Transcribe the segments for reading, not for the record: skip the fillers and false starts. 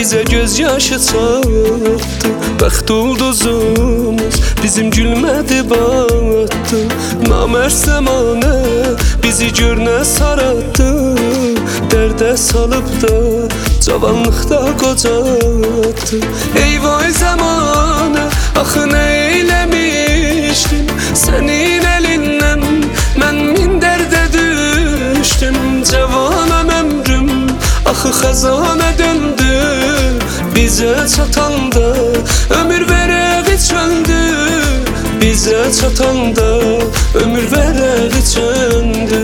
Bize gözyaşı çattı. Bəxt ulduzumuz bizim gülmədi batdı. Namərd zəmanə bizi görünə sarattı. Dərdə salıb da cavanlıqda qocatdı. Ey vay zəmanə, axı nə eyləmişdim sənin əlindən, mən min dərdə düşdüm. Cavanam ömrüm, axı xəzanə döndü. Bizə çatanda ömür vərəqi çöndü. Bizə çatanda ömür vərəqi çöndü.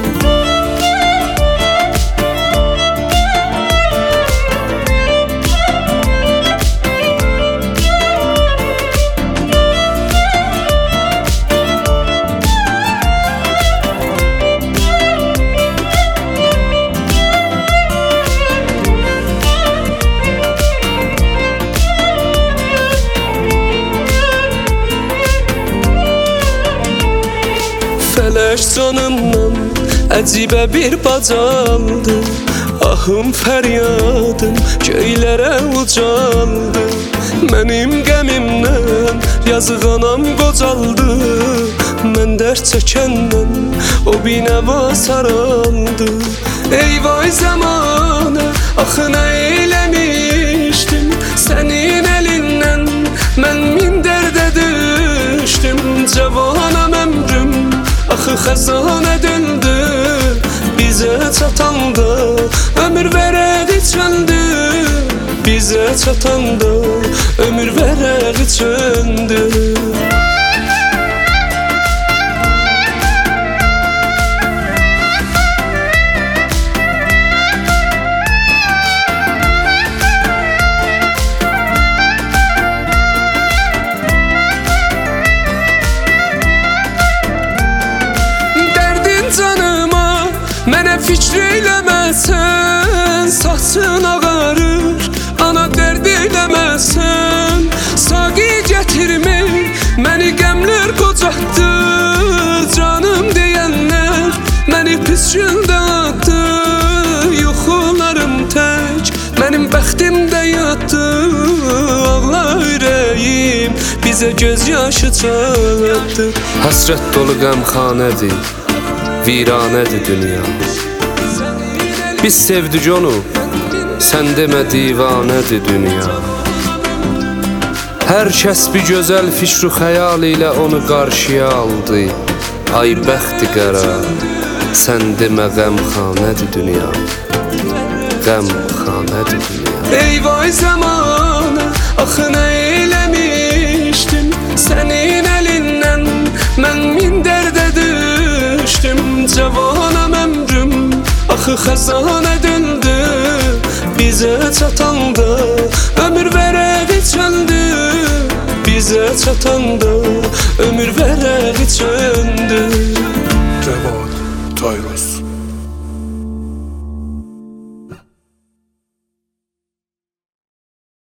Fələk canımdan əcibə bir bacaldı. Ahım fəryadım göylərə ucaldı. Mənim qəmimdən yazıq anam qocaldı. Mən dərd çəkəndən o binəva saraldı. Ey vay zəmanə, axı nə eyləmişdim sənin əlindən, mən min dərdə düşdüm. Cavanam ömrüm, axı xəzanə döndü. Bizə çatanda ömür vərəqi çöndü. Bizə çatanda ömür vərəqi çöndü. Mənə fikr eyləməsən, saçın ağarır, ana dərd eyləməsən. Saqi gətirmək məni qəmlər qocatdı. Canım deyənlər məni pis gündə atdı. Yuxularım tək mənim bəxtimdə yatdı. Ağla ürəyim bizə gözyaşı çatdı. Həsrət dolu qəmxanədir, viranədir dünya. Biz sevdik onu, sən demə divanədir dünya. Hər kəs bir gözəl fikr-ü xəyal ilə onu qarşıya aldı. Ay bəxti qara, sən demə qəmxanədir dünya. Qəmxanədir dünya. Ey vay zəmanə, axı nə eyləmişdim sənin əlindən, mən min dərdə düşdüm. Cavanam ömrüm, axı xəzanə döndü. Bizə çatanda ömür vərəqi çöndü. Bizə çatanda ömür vərəqi çöndü.